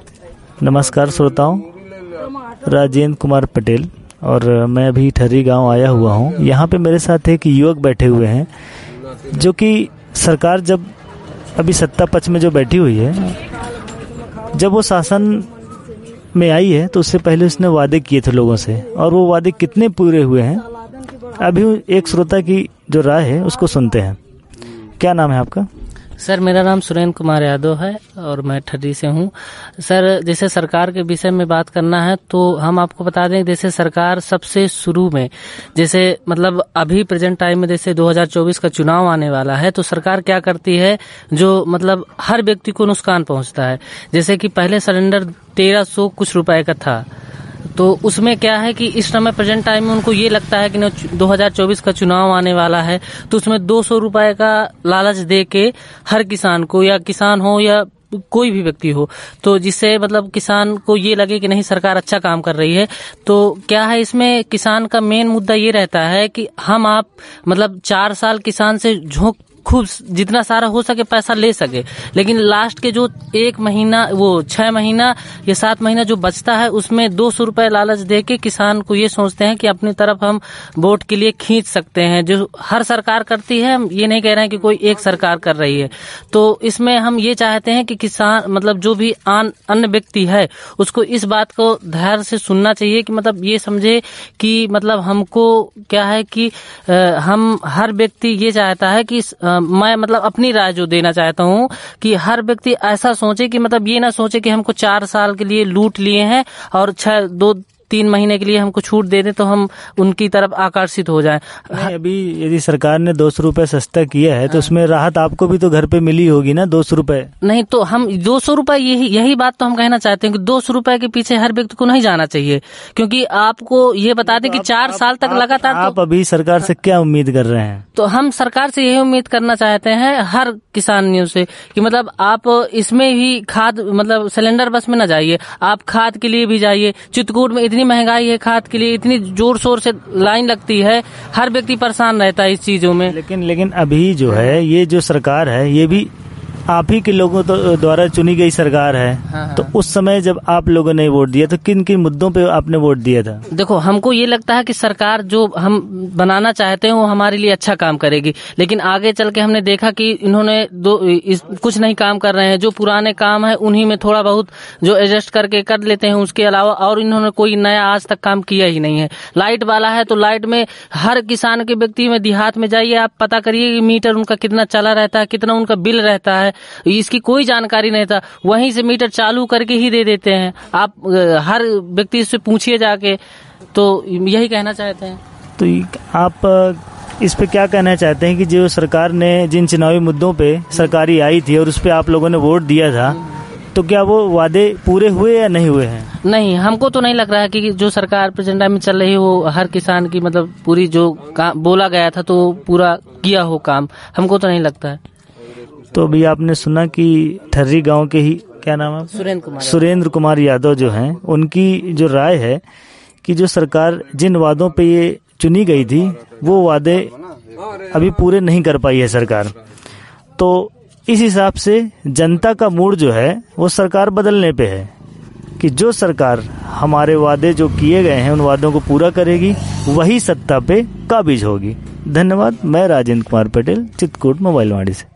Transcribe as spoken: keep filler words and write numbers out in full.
नमस्कार श्रोताओं, राजेंद्र कुमार पटेल और मैं अभी ठर्री गांव आया हुआ हूं। यहां पे मेरे साथ एक युवक बैठे हुए हैं जो कि सरकार जब अभी सत्ता पक्ष में जो बैठी हुई है, जब वो शासन में आई है तो उससे पहले उसने वादे किए थे लोगों से, और वो वादे कितने पूरे हुए हैं अभी एक श्रोता की जो राय है उसको सुनते हैं। क्या नाम है आपका? सर, मेरा नाम सुरेंद्र कुमार यादव है और मैं ठर्री से हूँ। सर, जैसे सरकार के विषय में बात करना है तो हम आपको बता दें, जैसे सरकार सबसे शुरू में, जैसे मतलब अभी प्रेजेंट टाइम में जैसे दो हज़ार चौबीस का चुनाव आने वाला है, तो सरकार क्या करती है, जो मतलब हर व्यक्ति को नुकसान पहुंचता है। जैसे कि पहले सिलेंडर तेरह सौ कुछ रुपए का था, तो उसमें क्या है कि इस समय प्रेजेंट टाइम में उनको ये लगता है कि दो हज़ार चौबीस का चुनाव आने वाला है, तो उसमें दो सौ रुपए का लालच दे के हर किसान को, या किसान हो या कोई भी व्यक्ति हो, तो जिससे मतलब किसान को ये लगे कि नहीं सरकार अच्छा काम कर रही है। तो क्या है, इसमें किसान का मेन मुद्दा ये रहता है कि हम आप मतलब चार साल किसान से झोंक खूब जितना सारा हो सके पैसा ले सके, लेकिन लास्ट के जो एक महीना, वो छह महीना या सात महीना जो बचता है, उसमें दो सौ रुपए लालच दे के किसान को ये सोचते हैं कि अपनी तरफ हम वोट के लिए खींच सकते हैं, जो हर सरकार करती है। हम ये नहीं कह रहे हैं कि कोई एक सरकार कर रही है। तो इसमें हम ये चाहते हैं कि किसान मतलब जो भी अन्य व्यक्ति है उसको इस बात को धैर्य से सुनना चाहिए कि मतलब ये समझे कि मतलब हमको क्या है कि आ, हम हर व्यक्ति ये चाहता है कि आ, मैं मतलब अपनी राय जो देना चाहता हूँ कि हर व्यक्ति ऐसा सोचे कि मतलब ये ना सोचे कि हमको चार साल के लिए लूट लिए हैं और छह दो तीन महीने के लिए हमको छूट दे दे तो हम उनकी तरफ आकर्षित हो जाएं। अभी यदि सरकार ने दो सौ रुपए सस्ता किया है तो उसमें राहत आपको भी तो घर पे मिली होगी ना, दो सौ रुपए। नहीं तो हम दो सौ रुपए यही यही बात तो हम कहना चाहते हैं कि दो सौ रुपए के पीछे हर व्यक्ति को नहीं जाना चाहिए, क्योंकि आपको ये बता दें कि चार साल तक लगातार आप अभी सरकार से क्या उम्मीद कर रहे हैं? तो हम सरकार से यही उम्मीद करना चाहते हैं हर किसानियों से कि मतलब आप इसमें भी खाद मतलब सिलेंडर बस में न जाइए, आप खाद के लिए भी जाइए। चित्रकूट में इतनी महंगाई है, खाद के लिए इतनी जोर शोर से लाइन लगती है, हर व्यक्ति परेशान रहता है इस चीजों में। लेकिन लेकिन अभी जो है ये जो सरकार है ये भी आप ही के लोगों द्वारा चुनी गई सरकार है। हाँ हाँ। तो उस समय जब आप लोगों ने वोट दिया तो किन किन मुद्दों पे आपने वोट दिया था? देखो, हमको ये लगता है कि सरकार जो हम बनाना चाहते हैं वो हमारे लिए अच्छा काम करेगी, लेकिन आगे चल के हमने देखा कि इन्होंने दो इस, कुछ नहीं काम कर रहे हैं। जो पुराने काम है उन्हीं में थोड़ा बहुत जो एडजस्ट करके कर लेते हैं, उसके अलावा और इन्होंने कोई नया आज तक काम किया ही नहीं है। लाइट वाला है तो लाइट में हर किसान के व्यक्ति में देहात में जाइए, आप पता करिए मीटर उनका कितना चला रहता है, कितना उनका बिल रहता है, इसकी कोई जानकारी नहीं था। वहीं से मीटर चालू करके ही दे देते हैं। आप हर व्यक्ति से पूछिए जाके, तो यही कहना चाहते हैं। तो आप इस पे क्या कहना चाहते हैं कि जो सरकार ने जिन चुनावी मुद्दों पे सरकारी आई थी और उस पे आप लोगों ने वोट दिया था, तो क्या वो वादे पूरे हुए या नहीं हुए हैं? नहीं, हमको तो नहीं लग रहा है कि जो सरकार प्रेजेंट टाइम में चल रही है वो हर किसान की मतलब पूरी जो काम बोला गया था तो पूरा किया हो काम, हमको तो नहीं लगता है। तो अभी आपने सुना कि ठर्री गांव के ही, क्या नाम है? सुरेंद्र कुमार सुरेंद्र कुमार यादव जो हैं, उनकी जो राय है कि जो सरकार जिन वादों पे ये चुनी गई थी वो वादे अभी पूरे नहीं कर पाई है सरकार। तो इस हिसाब से जनता का मूड जो है वो सरकार बदलने पे है कि जो सरकार हमारे वादे जो किए गए हैं उन वादों को पूरा करेगी वही सत्ता पे काबिज होगी। धन्यवाद। मैं राजेंद्र कुमार पटेल, चित्रकूट मोबाइल वाणी से।